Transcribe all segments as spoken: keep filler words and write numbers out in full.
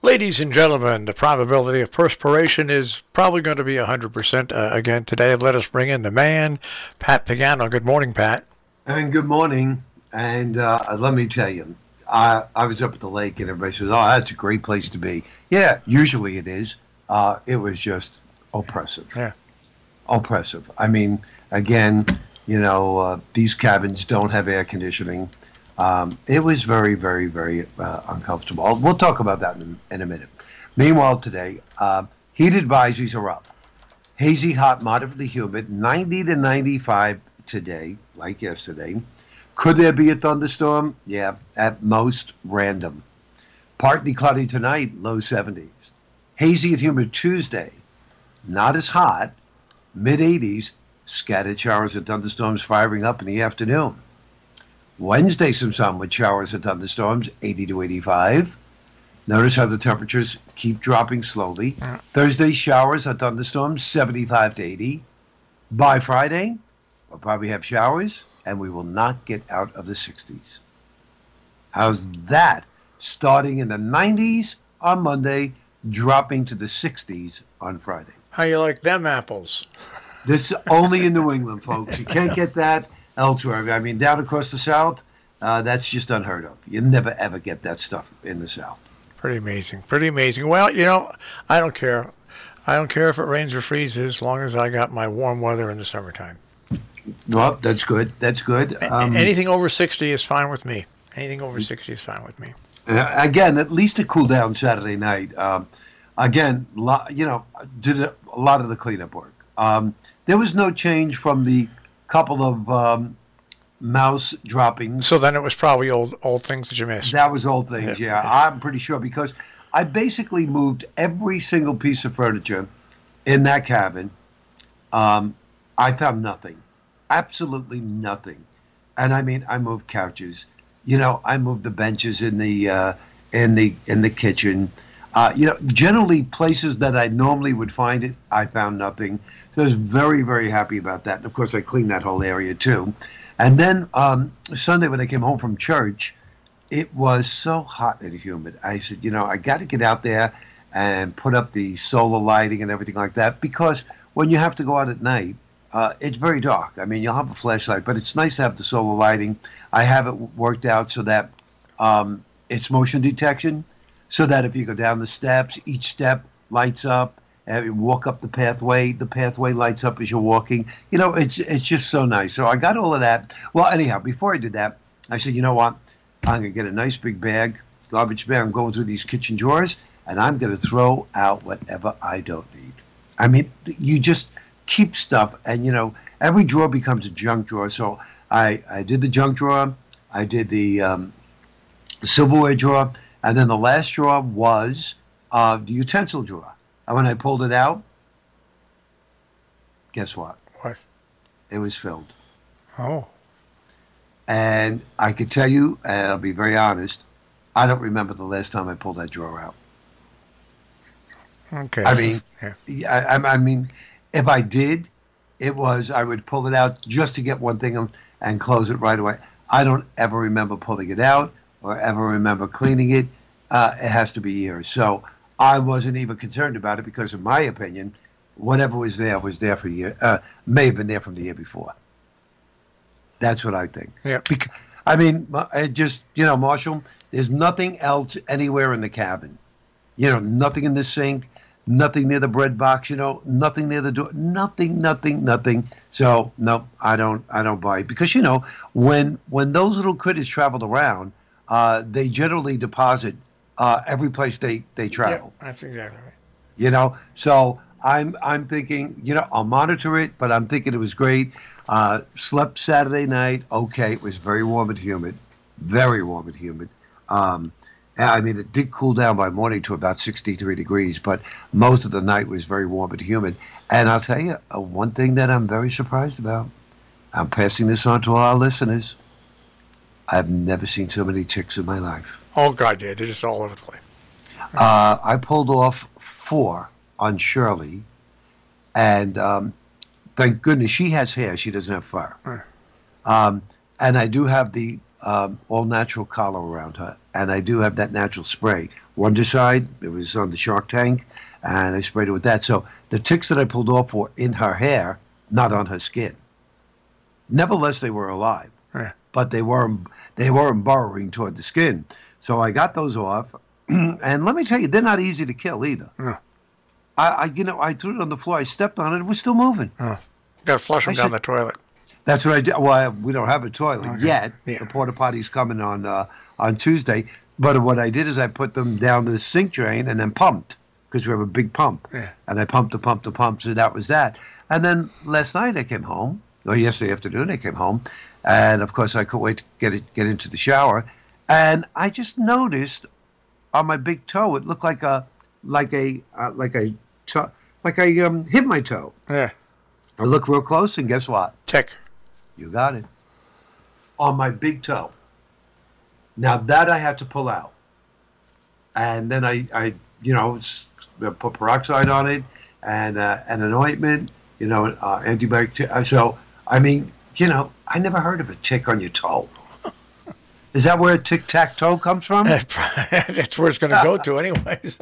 Ladies and gentlemen, the probability of perspiration is probably going to be one hundred percent uh, again today. Let us bring in the man, Pat Pagano. Good morning, Pat. And good morning. And uh, let me tell you, I, I was up at the lake and everybody says, oh, that's a great place to be. Yeah, usually it is. Uh, it was just oppressive. Yeah. Oppressive. I mean, again, you know, uh, these cabins don't have air conditioning. Um, it was very, very, very uh, uncomfortable. We'll talk about that in, in a minute. Meanwhile, today, uh, heat advisories are up. Hazy, hot, moderately humid, ninety to ninety-five today, like yesterday. Could there be a thunderstorm? Yeah, at most random. Partly cloudy tonight, low seventies. Hazy and humid Tuesday, not as hot, mid eighties. Scattered showers and thunderstorms firing up in the afternoon. Wednesday, some sun with showers and thunderstorms, eighty to eighty-five. Notice how the temperatures keep dropping slowly. Thursday, showers and thunderstorms, seventy-five to eighty. By Friday, we'll probably have showers, and we will not get out of the sixties. How's that? Starting in the nineties on Monday, dropping to the sixties on Friday. How you like them apples? This is only in New England, folks. You can't get that elsewhere. I mean, down across the South, uh, that's just unheard of. You never, ever get that stuff in the South. Pretty amazing. Pretty amazing. Well, you know, I don't care. I don't care if it rains or freezes as long as I got my warm weather in the summertime. Well, that's good. That's good. Um, Anything over sixty is fine with me. Anything over sixty is fine with me. Uh, again, at least it cooled down Saturday night. Um, again, lo- you know, did a lot of the cleanup work. Um, there was no change from the couple of um, mouse droppings. So then it was probably old old things that you missed. That was old things, yeah. yeah. I'm pretty sure because I basically moved every single piece of furniture in that cabin. Um, I found nothing. Absolutely nothing. And I mean, I moved couches. You know, I moved the benches in the uh, in the in the kitchen. Uh, you know, generally places that I normally would find it, I found nothing. So I was very, very happy about that. And of course, I cleaned that whole area too. And then um, Sunday when I came home from church, it was so hot and humid. I said, you know, I got to get out there and put up the solar lighting and everything like that because when you have to go out at night, uh, it's very dark. I mean, you'll have a flashlight, but it's nice to have the solar lighting. I have it worked out so that um, it's motion detection. So that if you go down the steps, each step lights up. And you walk up the pathway, the pathway lights up as you're walking. You know, it's it's just so nice. So I got all of that. Well, anyhow, before I did that, I said, you know what? I'm going to get a nice big bag, garbage bag. I'm going through these kitchen drawers, and I'm going to throw out whatever I don't need. I mean, you just keep stuff, and, you know, every drawer becomes a junk drawer. So I, I did the junk drawer. I did the um, silverware drawer. And then the last drawer was uh, the utensil drawer. And when I pulled it out, guess what? What? It was filled. Oh. And I could tell you, and I'll be very honest, I don't remember the last time I pulled that drawer out. Okay. I mean, yeah. I, I mean, if I did, it was I would pull it out just to get one thing and, and close it right away. I don't ever remember pulling it out or ever remember cleaning it. Uh, it has to be years. So I wasn't even concerned about it because, in my opinion, whatever was there was there for a year. Uh, may have been there from the year before. That's what I think. Yeah. Because, I mean, I just, you know, Marshall, there's nothing else anywhere in the cabin. You know, nothing in the sink, nothing near the bread box, you know, nothing near the door, nothing, nothing, nothing. So, no, I don't, I don't buy it. Because, you know, when, when those little critters traveled around, uh, they generally deposit Uh, every place they, they travel. Yeah, that's exactly right. You know, so I'm I'm thinking, you know, I'll monitor it, but I'm thinking it was great. Uh, slept Saturday night. Okay, it was very warm and humid. Very warm and humid. Um, and I mean, it did cool down by morning to about sixty-three degrees, but most of the night was very warm and humid. And I'll tell you, uh, one thing that I'm very surprised about, I'm passing this on to our listeners. I've never seen so many ticks in my life. Oh, God, yeah. They're just all over the place. Uh, I pulled off four on Shirley, and um, thank goodness she has hair. She doesn't have fur. Mm. Um, and I do have the um, all-natural collar around her, and I do have that natural spray. Wondercide, it was on the Shark Tank, and I sprayed it with that. So the ticks that I pulled off were in her hair, not on her skin. Nevertheless, they were alive, Yeah. but they weren't they weren't burrowing toward the skin. So I got those off, and let me tell you, they're not easy to kill either. Yeah. I, I you know I threw it on the floor, I stepped on it, it was still moving. Oh. Got to flush them I down said- the toilet. That's what I did. Well, we don't have a toilet Okay. yet. Yeah. The porta potty's coming on uh, on Tuesday. But what I did is I put them down the sink drain and then pumped, because we have a big pump. Yeah. And I pumped the pump the pump, so that was that. And then last night I came home, or yesterday afternoon I came home, and of course I couldn't wait to get it, get into the shower, and I just noticed on my big toe it looked like a like a uh, like a toe, like I um, hit my toe. Yeah. I looked real close, and guess what? Tick. You got it. On my big toe. Now that I had to pull out. And then I, I you know, s- put peroxide on it and uh, and an ointment, you know, uh, antibacterial. So, I mean, you know, I never heard of a tick on your toe. Is that where tic-tac-toe comes from? That's where it's going to go to anyways.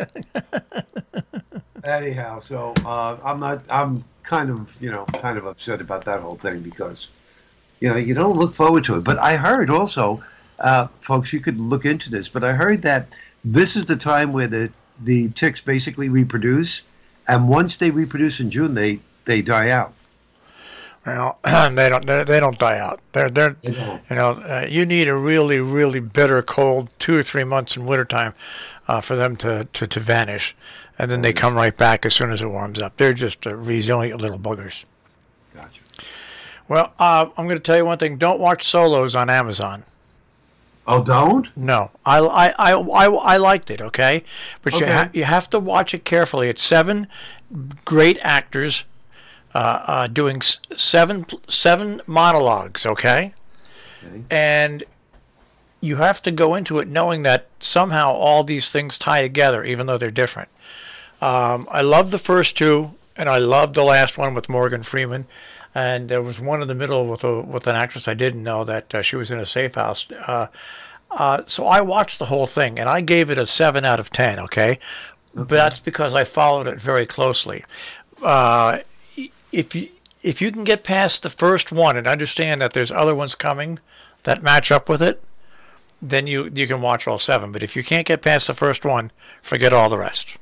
Anyhow, so uh, I'm not, I'm kind of, you know, kind of upset about that whole thing because, you know, you don't look forward to it. But I heard also, uh, folks, you could look into this, but I heard that this is the time where the, the ticks basically reproduce, and once they reproduce in June, they, they die out. Well, they don't. They, they don't die out. They're they're. They don't. You know, uh, you need a really really bitter cold two or three months in wintertime uh, for them to, to, to vanish, and then they come right back as soon as it warms up. They're just uh, resilient little buggers. Gotcha. Well, uh, I'm going to tell you one thing. Don't watch Solos on Amazon. Oh, don't? No, I, I, I, I, I liked it, okay? But you, Okay. ha- you have to watch it carefully. It's seven great actors uh, uh, doing s- seven seven monologues, okay? Okay. And you have to go into it knowing that somehow all these things tie together, even though they're different. Um, I love the first two, and I loved the last one with Morgan Freeman. And there was one in the middle with a with an actress I didn't know that uh, she was in a safe house. Uh, uh, so I watched the whole thing, and I gave it a seven out of ten. Okay, but that's because I followed it very closely. Uh, if you if you can get past the first one and understand that there's other ones coming that match up with it, then you you can watch all seven. But if you can't get past the first one, forget all the rest.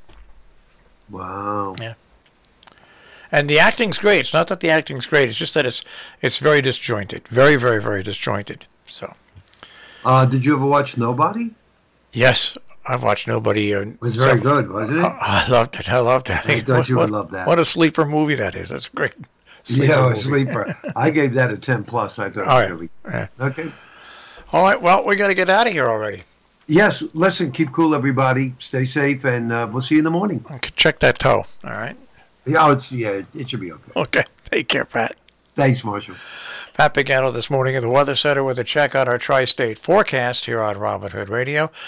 Wow. Yeah. And the acting's great. It's not that the acting's great. It's just that it's it's very disjointed. Very, very, very disjointed. So, Uh, did you ever watch Nobody? yes, I've watched Nobody. Uh, It was very good, wasn't it? I loved it. I loved it. I thought you would What- love that. What a sleeper movie that is. That's a great. Sleeper Yeah, a movie. sleeper. I gave that a ten plus. I thought All it right. was really Yeah. okay. All right. Well, we got to get out of here already. Yes, listen, keep cool, everybody. Stay safe, and uh, we'll see you in the morning. Okay, check that toe. All right. Yeah, oh, it's, yeah, it, it should be okay. Okay. Take care, Pat. Thanks, Marshall. Pat Pagano this morning at the Weather Center with a check on our tri-state forecast here on Robin Hood Radio.